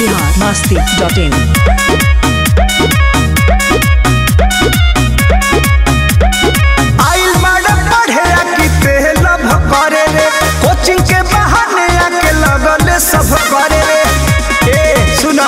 biharmasti.in सब करे रे ए सुना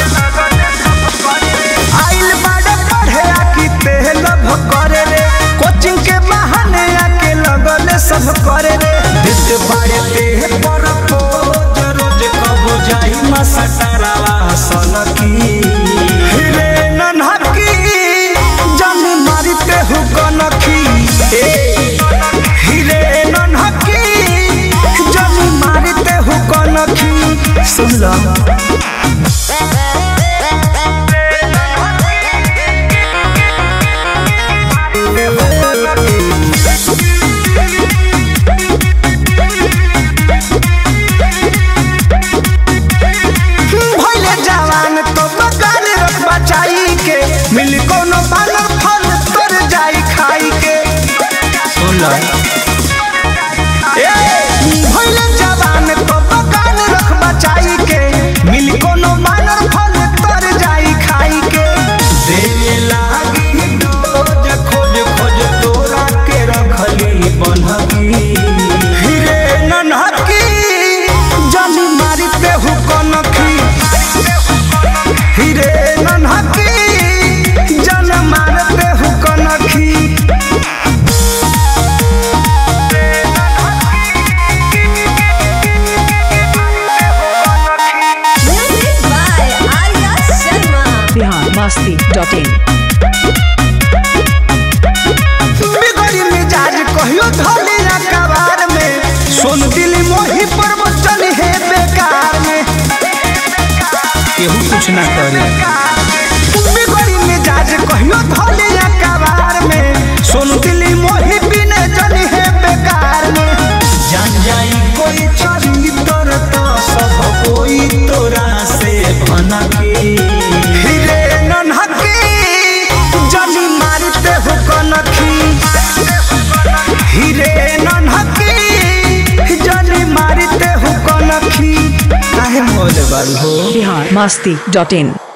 आइल बाड़े पढ़े आकी तेल करे रे कोचिंग के बहाने आके लगल सब करे रे दिल बाड़े पे पर रोज रोज कब जाई मसटरावा सनकी रे नन्हकी जन मारते हु कनखी ए हीरे नन्हकी जन मारते हु कनखी सुन ला भइले जवान तो बगान रख बचाई के मिल कोनो बालर फल तर जाई खाई के सुन ला भइले जवान तो बगान रख बचाई के मिल कोनो बालर फल तर जाई खाई के देवे लागी डोज खोज खोज तोरा के रखली बनहकी हीरे नन्हकी जानी मारते हु कनखी हीरे नन्हकी जान मारते हु कनखी biharmasti.in बिगड़ी मिजाज कहियो धोली ना कबार में सोन दिल मोही पर चल है बेकार में केहू कुछ ना करे बिगड़ी मिजाज कहियो धोली ना कबार में सोन दिल मोही बिने चल है बेकार में जान जाई कोई चली तर तो सब कोई तोरा से भनकी हीरे नन्हकी जानी मारते हो कनखी हीरे नन्हकी जानी मारते हो कनखी काहे मोले बारू हो biharmasti.in